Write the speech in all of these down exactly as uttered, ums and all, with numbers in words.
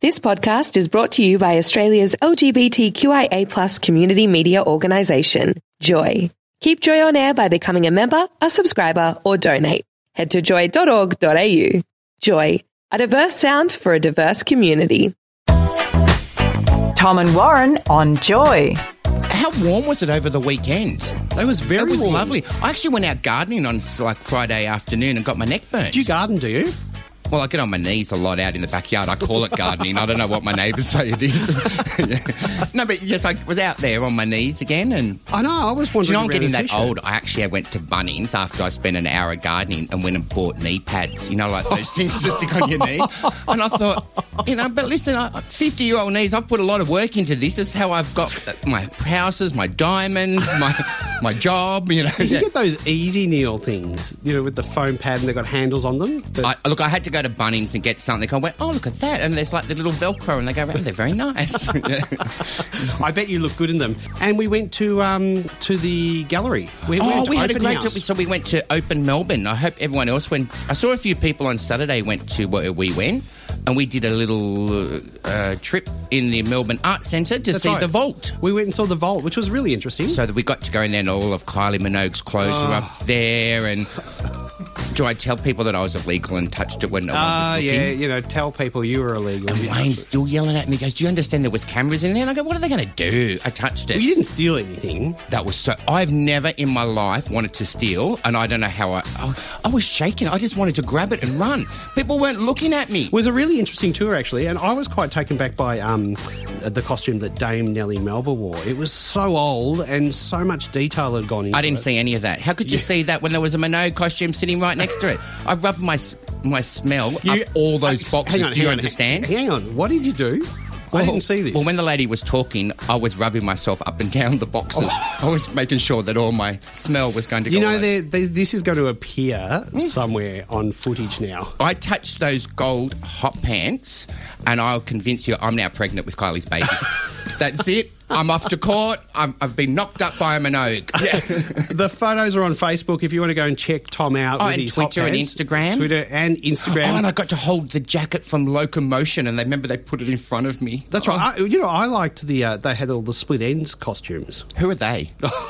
This podcast is brought to you by Australia's L G B T Q I A plus community media organisation, Joy. Keep Joy on air by becoming a member, a subscriber, or donate. Head to joy dot org dot a u. Joy, a diverse sound for a diverse community. Tom and Warren on Joy. How warm was it over the weekend? It was very It was warm. lovely. I actually went out gardening on like Friday afternoon and got my neck burnt. Do you garden, do you? Well, I get on my knees a lot out in the backyard. I call it gardening. I don't know what my neighbours say it is. Yeah. No, but yes, I was out there on my knees again. And I know, I was do wondering. you know, I'm around getting the that t-shirt. old. I actually went to Bunnings after I spent an hour gardening and went and bought knee pads. You know, like those things to stick on your knee. And I thought, you know, but listen, fifty-year-old knees, I've put a lot of work into this. This is how I've got my houses, my diamonds, my my job, you know. You Yeah. get those easy kneel things, you know, with the foam pad and they've got handles on them. But I, look, I had to go to Bunnings and get something. I went, oh, look at that. And there's like the little Velcro and they go around. They're very nice. I bet you look good in them. And we went to um, to the gallery. We, Oh, went to we had a open great house. trip. So we went to Open Melbourne. I hope everyone else went. I saw a few people on Saturday went to where we went. And we did a little uh, trip in the Melbourne Arts Centre to That's see right. the Vault. We went and saw the Vault, which was really interesting. So that we got to go in there and all of Kylie Minogue's clothes were up there. And do I tell people that I was illegal and touched it when no one Ah, was looking? yeah, you know, tell people you were illegal. And You know. Wayne's still yelling at me. He goes, do you understand there was cameras in there? And I go, what are they going to do? I touched it. Well, you didn't steal anything. That was so... I've never in my life wanted to steal, and I don't know how I... I, I was shaking. I just wanted to grab it and run. People weren't looking at me. It was a really interesting tour, actually, and I was quite taken back by um, the costume that Dame Nellie Melba wore. It was so old and so much detail had gone into it. I didn't see any of that. How could you see that when there was a Minogue costume sitting right next to it? I rubbed my s- my smell You- up all those uh, boxes. Hang on, do you hang on, understand? Hang on. What did you do? I didn't see this. Well, when the lady was talking, I was rubbing myself up and down the boxes. I was making sure that all my smell was going to you go know, away. there- there- this is going to appear somewhere on footage now. I touched those gold hot pants and I'll convince you I'm now pregnant with Kylie's baby. That's it. I'm off to court. I'm, I've been knocked up by a Minogue. Yeah. The photos are on Facebook if you want to go and check Tom out. Oh, with and his Twitter hot and pants. Instagram. Twitter and Instagram. Oh, and I got to hold the jacket from Locomotion, and they remember they put it in front of me. That's right. I, you know, I liked the uh, they had all the split ends costumes. Who are they?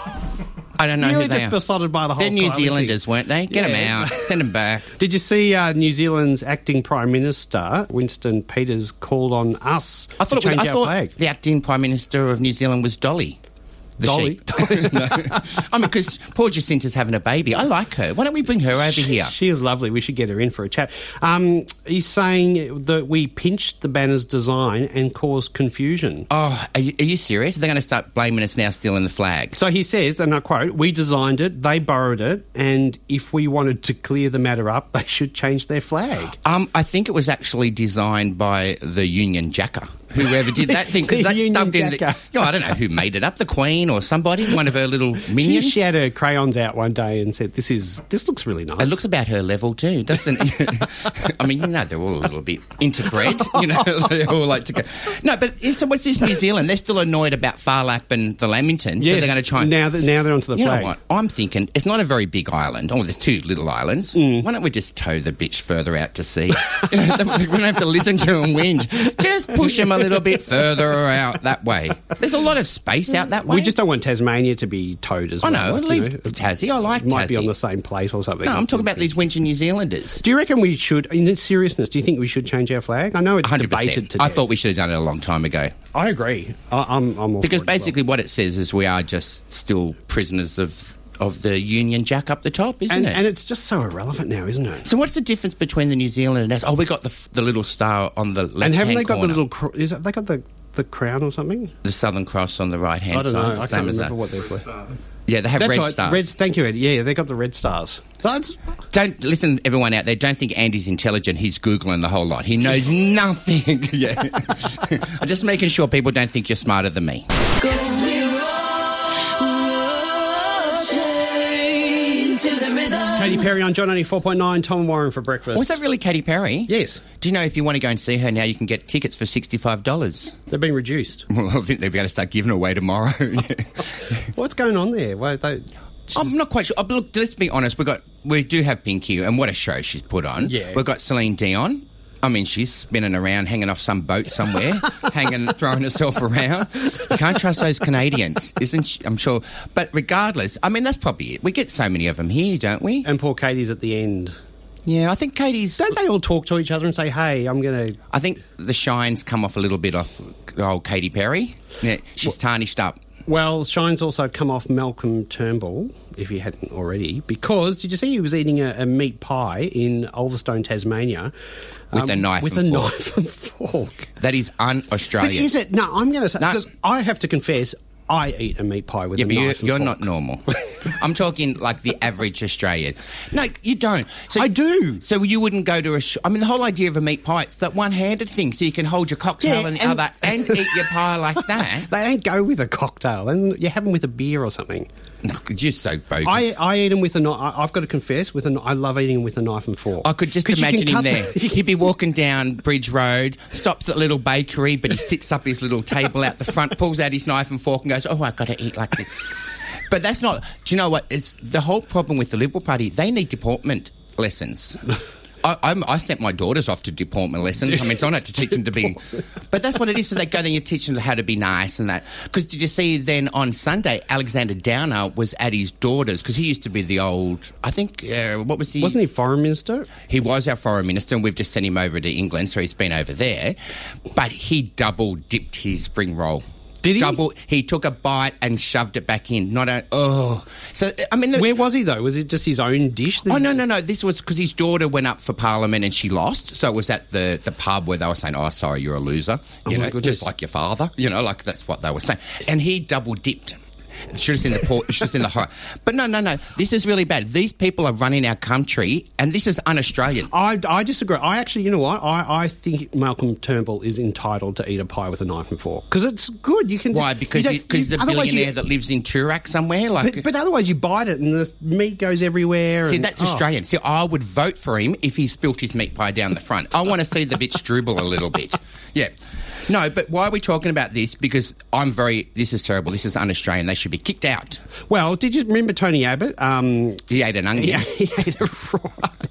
I don't know you who were they just are. besotted by the whole They're New Kylie Zealanders, thing. weren't they? Get them Yeah. out. Send them back. Did you see uh, New Zealand's acting Prime Minister, Winston Peters, called on us I thought, to it was, change I our thought flag? the acting Prime Minister of New Zealand was Dolly. The Dolly? sheep. No. I mean, because poor Jacinta's having a baby. I like her. Why don't we bring her over here? She is lovely. We should get her in for a chat. Um, he's saying that we pinched the banner's design and caused confusion. Oh, are you, are you serious? They're going to start blaming us now stealing the flag. So he says, and I quote, we designed it, they borrowed it, and if we wanted to clear the matter up, they should change their flag. Um, I think it was actually designed by the Union Jacker, whoever did that thing, because The that's Union stuffed in the... Jacker. You know, I don't know who made it up, the Queen or somebody, one of her little She, minions. she had her crayons out one day and said, this is this looks really nice. It looks about her level too, doesn't it? I mean, you know, they're all a little bit interbred, you know, they all like to go... No, but so what's this New Zealand? They're still annoyed about Farlap and the Lamington, Yes, so they're going to try and... now, that, now they're onto the You flag. know what? I'm thinking it's not a very big island. Oh, there's two little islands. Mm. Why don't we just tow the bitch further out to sea? You know, we don't have to listen to them whinge. Just push them a little bit further out that way. There's a lot of space out that way. We just don't want Tasmania to be towed as I well. know. you Leave know. Tassie. I like Might Tassie. be on the same plate or something. No, I'm talking about these whinging New Zealanders. Do you reckon we should, in seriousness, do you think we should change our flag? I know it's one hundred percent. debated to I death. thought we should have done it a long time ago. I agree. I, I'm, I'm all Because for it as well. basically what it says is we are just still prisoners of of the Union Jack up the top, isn't And, it? and it's just so irrelevant now, isn't it? So what's the difference between the New Zealand and us? Oh, we got the f- the little star on the left And haven't they got corner. the little... Cr- is it, they got the, the crown or something? the Southern Cross on the right hand I don't side, know. the I same can't as remember that. what they're for. Yeah, they have That's red right. stars. Red, thank you, Ed. Yeah, they got the red stars. That's... Don't listen, everyone out there. Don't think Andy's intelligent. He's googling the whole lot. He knows nothing. Yeah, I'm just making sure people don't think you're smarter than me. Katy Perry on John ninety-four point nine, Tom and Warren for breakfast. Was that really Katy Perry? Yes. Do you know if you want to go and see her now, you can get tickets for sixty-five dollars? They've been reduced. Well, I think they're going to start giving away tomorrow. Yeah. What's going on there? Why they... I'm not quite sure. Oh, but look, let's be honest. We got we do have Pinky, and what a show she's put on. Yeah. We've got Celine Dion. I mean, she's spinning around, hanging off some boat somewhere, hanging, throwing herself around. You can't trust those Canadians, isn't she? I'm sure. But regardless, I mean, that's probably it. We get so many of them here, don't we? And poor Katie's at the end. Yeah, I think Katie's... Don't they all talk to each other and say, hey, I'm going to... I think the shine's come off a little bit off old Katy Perry. Yeah, she's well, tarnished up. Well, shine's also come off Malcolm Turnbull, if you hadn't already, because, did you see he was eating a, a meat pie in Ulverstone, Tasmania... With um, a knife with and a fork. knife and fork. That is un-Australian. But is it? No, I'm going to say... No. Because I have to confess... I eat a meat pie with yeah, a but knife you're, and you're fork. not normal. I'm talking like the average Australian. No, you don't. So I do. So you wouldn't go to a... Sh- I mean, the whole idea of a meat pie, it's that one-handed thing, so you can hold your cocktail Yeah, in the and- other and eat your pie like that. They don't go with a cocktail. And you have them with a beer or something. No, you're so bogus. I, I eat them with a knife. I've got to confess, with a, I love eating them with a knife and fork. I could just 'Cause you can imagine him cut there. the- He'd be walking down Bridge Road, stops at a little bakery, but he sits up his little table out the front, pulls out his knife and fork and goes, oh, I've got to eat like this. But that's not... Do you know what? It's the whole problem with the Liberal Party. They need deportment lessons. I, I'm, I sent my daughters off to deportment lessons. I mean, it's not to teach them to be... But that's what it is. So they go there and you teach them how to be nice and that. Because did you see then on Sunday, Alexander Downer was at his daughter's, because he used to be the old... I think... Uh, what was he? Wasn't he foreign minister? He was our foreign minister, and we've just sent him over to England, so he's been over there. But he double-dipped his spring roll. Did he? Double. He took a bite and shoved it back in. Not a... Oh. So, I mean... The, Where was he, though? Was it just his own dish? Oh, no, no, no. This was because his daughter went up for Parliament and she lost. So it was at the, the pub where they were saying, oh, sorry, you're a loser. You Oh, my know, goodness. just like your father. You know, like that's what they were saying. And he double-dipped. Should have seen the port, should have seen the horror. But no, no, no. This is really bad. These people are running our country, and this is un-Australian. I, I disagree. I actually, you know what? I, I think Malcolm Turnbull is entitled to eat a pie with a knife and fork because it's good. You can. Why? Because you he, don't- because you- the otherwise billionaire you- that lives in Toorak somewhere? Like, But, but otherwise, you bite it and the meat goes everywhere. see, and, that's oh. Australian. See, I would vote for him if he spilt his meat pie down the front. I want to see the bit strubble a little bit. Yeah. No, but why are we talking about this? Because I'm very... This is terrible. This is un-Australian. They should be kicked out. Well, did you remember Tony Abbott? Um, He ate an onion. yeah, he ate a raw.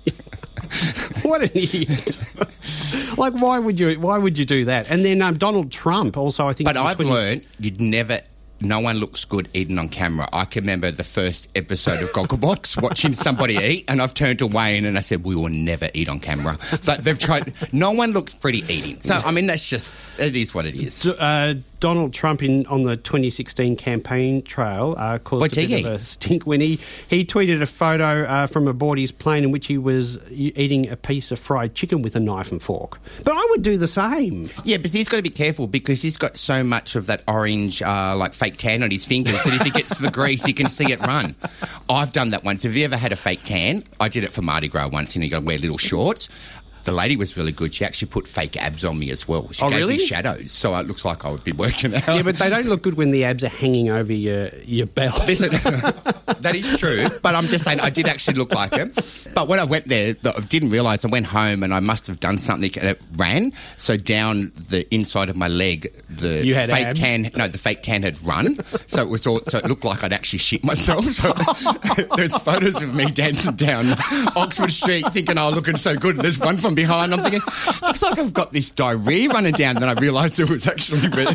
What an idiot! Like, why would you? Why would you do that? And then um, Donald Trump also, I think. But in the I've twenties learned you'd never... No one looks good eating on camera. I can remember the first episode of Gogglebox watching somebody eat, and I've turned to Wayne and I said, we will never eat on camera. But they've tried... No one looks pretty eating. So, I mean, that's just... It is what it is. Uh, Donald Trump in on the twenty sixteen campaign trail uh, caused What'd a he bit eat? of a stink when he, he tweeted a photo uh, from aboard his plane in which he was eating a piece of fried chicken with a knife and fork. But I would do the same. Yeah, but he's got to be careful because he's got so much of that orange, uh, like, fake tan on his fingers that if he gets to the grease, he can see it run. I've done that once. Have you ever had a fake tan? I did it for Mardi Gras once, and you got to wear little shorts. The lady was really good. She actually put fake abs on me as well. She Oh, gave really? me shadows, so it looks like I would be working out. Yeah, but they don't look good when the abs are hanging over your, your belt. Listen, that is true, but I'm just saying I did actually look like it. But when I went there, I didn't realise I went home and I must have done something and it ran. So down the inside of my leg, the You had fake abs? tan, no, the fake tan had run. So it was all, so it looked like I'd actually shit myself. So there's photos of me dancing down Oxford Street thinking, oh, looking so good. And there's one from behind. I'm thinking, looks like I've got this diarrhea running down. Then I realised it was actually really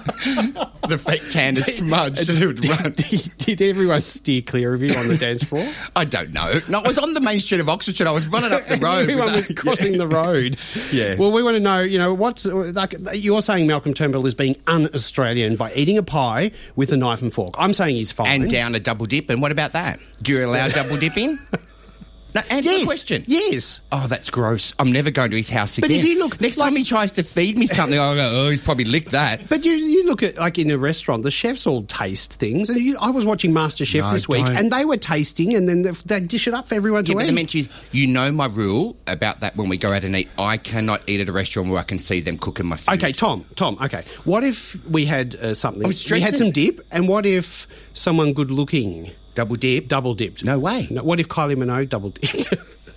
the fake tan had smudged and it would run. Did, did everyone steer clear of you on the dance floor? I don't know. No, I was on the main street of Oxford Street. I was running up the road. Everyone with was crossing the road. Yeah. Well, we want to know, you know, what's like you're saying Malcolm Turnbull is being un-Australian by eating a pie with a knife and fork. I'm saying he's fine. And down a double dip. And what about that? Do you allow double dipping? No, answer yes. the question. Yes. Oh, that's gross. I'm never going to his house again. But if you look- Next like- time he tries to feed me something, I'll go, oh, he's probably licked that. But you, you look at, like, in a restaurant, the chefs all taste things. And you, I was watching MasterChef No, this week, don't. and they were tasting, and then they, they dish it up for everyone Yeah, to but eat. the mention is, you know my rule about that when we go out and eat. I cannot eat at a restaurant where I can see them cooking my food. Okay, Tom, Tom, okay. What if we had uh, something... I was we had stressing. some dip, and what if someone good-looking Double dip? double dipped? No way. No, what if Kylie Minogue double dipped?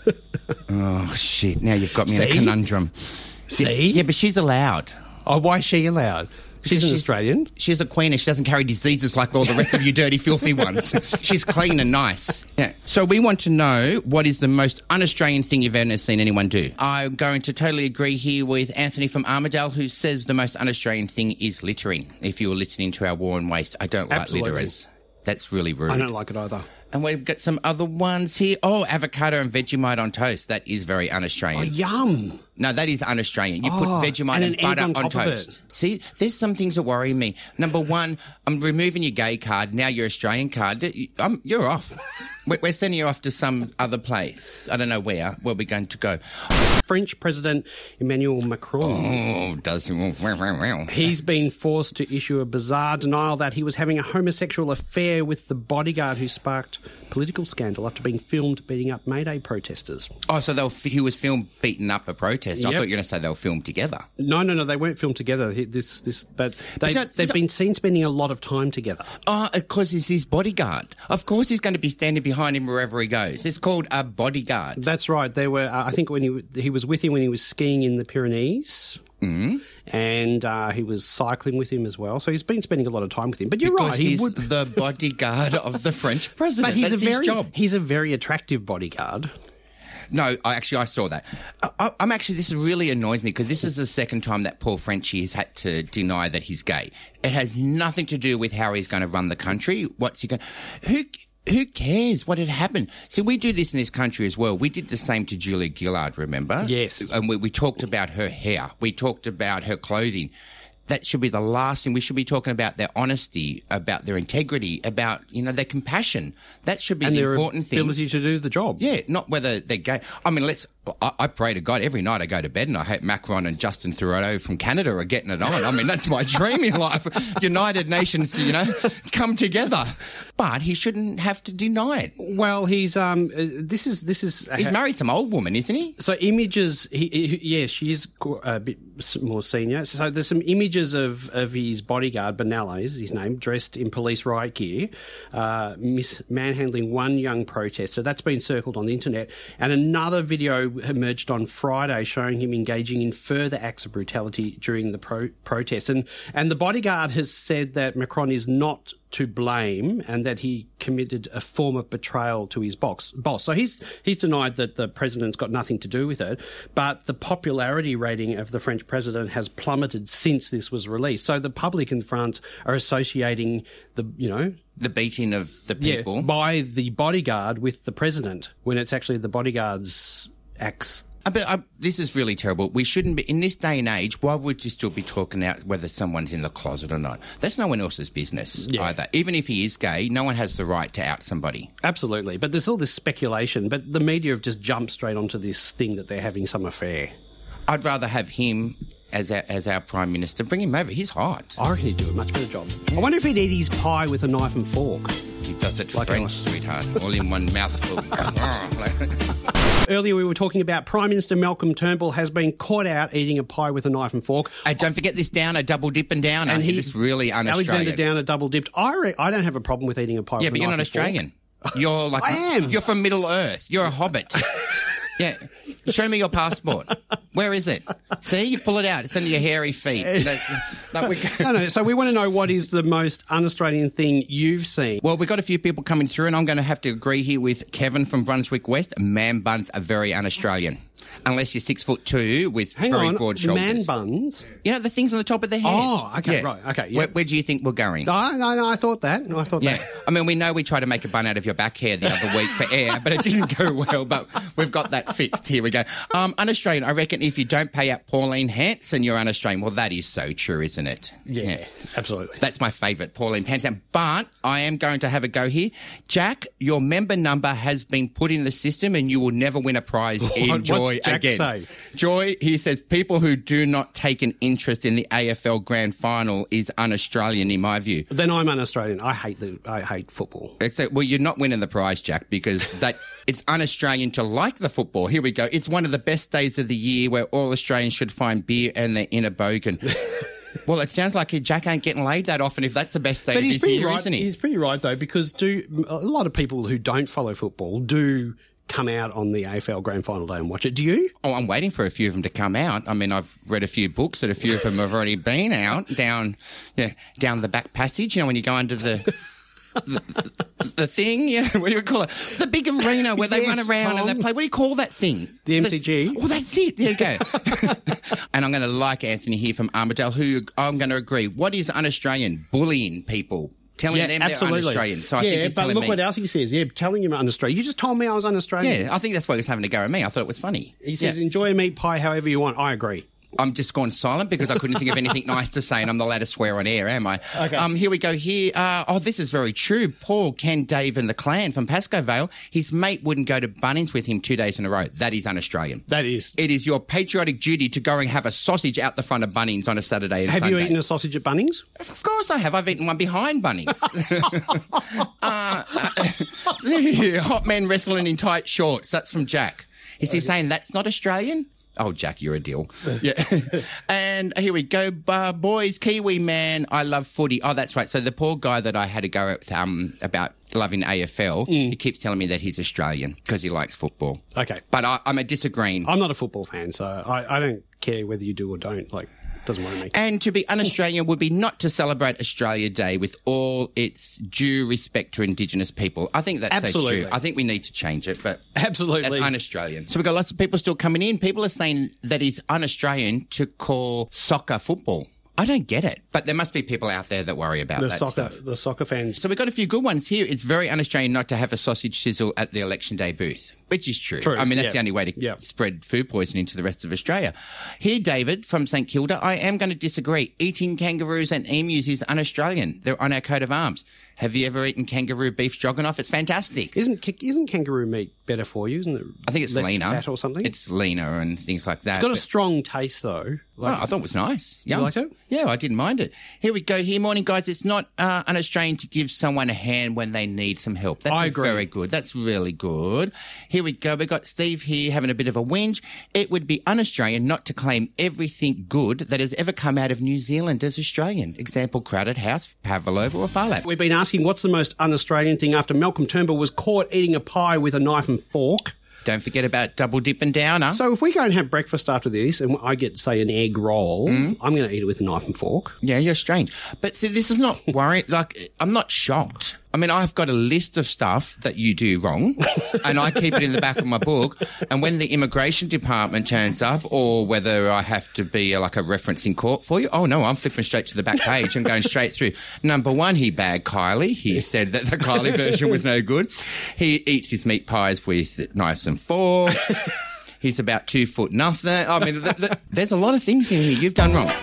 Oh, shit. Now you've got me in See? a conundrum. See? Yeah, but she's allowed. Oh, why is she allowed? She's an Australian. She's a queen and she doesn't carry diseases like all the rest of you dirty, filthy ones. She's clean and nice. Yeah. So we want to know what is the most un-Australian thing you've ever seen anyone do. I'm going to totally agree here with Anthony from Armidale, who says the most un-Australian thing is littering. If you were listening to our War and Waste, I don't like Absolutely. litterers. That's really rude. I don't like it either. And we've got some other ones here. Oh, avocado and Vegemite on toast. That is very un-Australian. Oh, yum. No, that is un-Australian. You Oh, put Vegemite and and, an egg butter on on, top of toast. it. See, there's some things that worry me. Number one, I'm removing your gay card. Now your Australian card. I'm, you're off. We're we're sending you off to some other place. I don't know where. Where we're going to go. French President Emmanuel Macron. Oh, does He's been forced to issue a bizarre denial that he was having a homosexual affair with the bodyguard who sparked political scandal after being filmed beating up May Day protesters. Oh, so they were, he was filmed beating up a protest. I Yep. thought you were going to say they were filmed together. No, no, no, they weren't filmed together. He- This, this, but they, Is that- they've is that- been seen spending a lot of time together. Oh, of course, he's his bodyguard. Of course he's going to be standing behind him wherever he goes. It's called a bodyguard. That's right. They were. Uh, I think when he he was with him when he was skiing in the Pyrenees. Mm. And uh, he was cycling with him as well. So he's been spending a lot of time with him. But you're Because right. He he's would. the bodyguard of the French president. But he's That's a very his job. he's a very attractive bodyguard. No, I actually I saw that. I, I, I'm actually this really annoys me because this is the second time that Paul Frenchie has had to deny that he's gay. It has nothing to do with how he's going to run the country. What's he going? Who? Who cares what had happened? See, we do this in this country as well. We did the same to Julia Gillard, remember? Yes. And we, we talked about her hair. We talked about her clothing. That should be the last thing. We should be talking about their honesty, about their integrity, about, you know, their compassion. That should be And the their important thing. ability to do the job. Yeah, not whether they're gay. I mean, let's. I, I pray to God every night I go to bed, and I hope Macron and Justin Trudeau from Canada are getting it on. I mean, that's my dream in life. United Nations, you know, come together. But he shouldn't have to deny it. Well, he's um. uh, This is this is. He's married some old woman, isn't he? So images, he, he, yeah, she is a bit more senior. So there's some images of, of his bodyguard, Benalla is his name, dressed in police riot gear, uh, mis- manhandling one young protester. That's been circled on the internet. And another video emerged on Friday showing him engaging in further acts of brutality during the pro- protest. And, and the bodyguard has said that Macron is not to blame and that he committed a form of betrayal to his box, boss. So he's he's denied that the president's got nothing to do with it, but the popularity rating of the French president has plummeted since this was released. So the public in France are associating the, you know... The beating of the people. Yeah, by the bodyguard with the president, when it's actually the bodyguard's acts. I bet, I, this is really terrible. We shouldn't be, in this day and age, why would you still be talking out whether someone's in the closet or not? That's no one else's business Yeah. either. Even if he is gay, no one has the right to out somebody. Absolutely. But there's all this speculation, but the media have just jumped straight onto this thing that they're having some affair. I'd rather have him as our, as our Prime Minister. Bring him over. He's hot. I reckon he'd do a much better job. I wonder if he'd eat his pie with a knife and fork. He does it Like French, I- sweetheart. All in one mouthful. Earlier we were talking about Prime Minister Malcolm Turnbull has been caught out eating a pie with a knife and fork. Hey, don't forget this downer, double dipping downer. And And he- It's really un-Australian. Alexander Downer double dipped. I, re- I don't have a problem with eating a pie Yeah, with but a you're knife not and fork. Australian. You're like... I am. You're from Middle Earth. You're a hobbit. Yeah. Show me your passport. Where is it? See, you pull it out. It's under your hairy feet. That's, no, we, No, no. So we want to know what is the most un-Australian thing you've seen. well, we've got a few people coming through, and I'm going to have to agree here with Kevin from Brunswick West. Man buns are very un-Australian. Unless you're six foot two with Hang very on, broad shoulders. man buns. You know, the things on the top of their head. Oh, okay, right, okay, yeah. Where, where do you think we're going? No, no, no. I thought that. I thought Yeah, that. I mean, we know we tried to make a bun out of your back hair the other week for air, but it didn't go well, but we've got that fixed. Here we go. Um, un-Australian, I reckon if you don't pay out Pauline Hanson, you're un-Australian. Well, that is so true, isn't it? Yeah, absolutely. That's my favourite, Pauline Hanson. But I am going to have a go here. Jack, your member number has been put in the system and you will never win a prize in What's Joy Jack again. say? Joy, he says, people who do not take an interest in the A F L Grand Final is un-Australian in my view. Then I'm un-Australian. I hate the. I hate football. Except, well, you're not winning the prize, Jack, because that it's un-Australian to like the football. Here we go. It's one of the best days of the year where all Australians should find beer and their inner bogan. Well, it sounds like Jack ain't getting laid that often if that's the best day But of he's his pretty year, right. isn't he? He's pretty right though, because do a lot of people who don't follow football do come out on the A F L Grand Final day and watch it. Do you? Oh, I'm waiting for a few of them to come out. I mean, I've read a few books that a few of them have already been out down, yeah, down the back passage. You know, when you go under the the, the thing, yeah, what do you call it? The big arena where they Yes, run around Tom. and they play. What do you call that thing? The M C G? Oh, that's it. There you go. And I'm going to like Anthony here from Armadale, who I'm going to agree. What is un-Australian? Bullying people. Telling Yeah, them absolutely. they're un-Australian. So I yeah, think he's but telling look me. what else he says. Yeah, telling him un-Australian. You just told me I was un-Australian. Yeah, I think that's why he was having a go at me. I thought it was funny. He says, Yeah. enjoy a meat pie however you want. I agree. I'm just gone silent because I couldn't think of anything nice to say, and I'm not allowed to swear on air, am I? Okay. Um, here we go. Here, uh, oh, this is very true. Paul, Ken, Dave, and the clan from Pascoe Vale. His mate wouldn't go to Bunnings with him two days in a row. That is un-Australian. That is. It is your patriotic duty to go and have a sausage out the front of Bunnings on a Saturday and Have Sunday. you eaten a sausage at Bunnings? Of course I have. I've eaten one behind Bunnings. uh, uh, hot man wrestling in tight shorts. That's from Jack. Is he saying that's not Australian? Oh, Jack, you're a deal. Yeah. And here we go. Uh, boys, Kiwi man, I love footy. Oh, that's right. So the poor guy that I had to go at um, about loving A F L, Mm. he keeps telling me that he's Australian because he likes football. Okay. But I, I'm a disagreeing. I'm not a football fan, so I, I don't care whether you do or don't. Like, doesn't worry me. And to be un-Australian would be not to celebrate Australia Day with all its due respect to Indigenous people. I think that's so Absolutely. true. I think we need to change it, but Absolutely. that's un-Australian. So we've got lots of people still coming in. People are saying that it's un-Australian to call soccer football. I don't get it, but there must be people out there that worry about the that soccer, stuff. the soccer fans. So we've got a few good ones here. It's very un-Australian not to have a sausage sizzle at the election day booth, which is true. True, I mean, that's yeah. the only way to Yeah. spread food poisoning to the rest of Australia. Here, David from St Kilda, I am going to disagree. Eating kangaroos and emus is un-Australian. They're on our coat of arms. Have you ever eaten kangaroo beef stroganoff? It's fantastic. Isn't ki- isn't kangaroo meat better for you? Isn't it? I think it's less leaner. fat or something. It's leaner and things like that. It's got a but- strong taste though. Like, Oh, I thought it was nice. You Yum. liked it? Yeah, I didn't mind it. Here we go. Here, morning, guys. It's not uh, un-Australian to give someone a hand when they need some help. That's I agree. very good. That's really good. Here we go. We've got Steve here having a bit of a whinge. It would be un-Australian not to claim everything good that has ever come out of New Zealand as Australian. Example, Crowded House, Pavlova or Farlap. We've been asking what's the most un-Australian thing after Malcolm Turnbull was caught eating a pie with a knife and fork. Don't forget about Double Dip and Downer. So if we go and have breakfast after this and I get, say, an egg roll, Mm. I'm going to eat it with a knife and fork. Yeah, you're strange. But see, this is not worrying. Like, I'm not shocked. I mean, I've got a list of stuff that you do wrong, and I keep it in the back of my book. And when the immigration department turns up, or whether I have to be uh, like a reference in court for you, oh no, I'm flipping straight to the back page and going straight through. Number one, he bagged Kylie. He said that the Kylie version was no good. He eats his meat pies with knives and forks. He's about two foot nothing. I mean, th- th- there's a lot of things in here you've done wrong.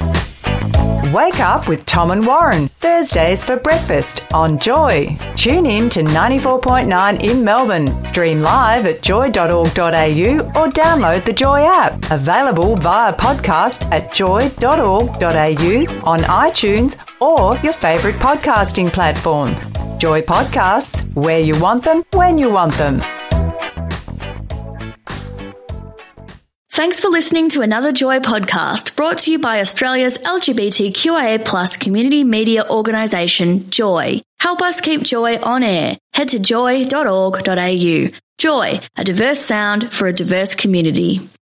Wake up with Tom and Warren, Thursdays for breakfast on Joy. Tune in to ninety-four point nine in Melbourne. Stream live at joy dot org dot a u or download the Joy app. Available via podcast at joy dot org dot a u, on iTunes or your favourite podcasting platform. Joy Podcasts, where you want them, when you want them. Thanks for listening to another Joy podcast brought to you by Australia's L G B T Q I A plus community media organisation, Joy. Help us keep Joy on air. Head to joy dot org dot a u. Joy, a diverse sound for a diverse community.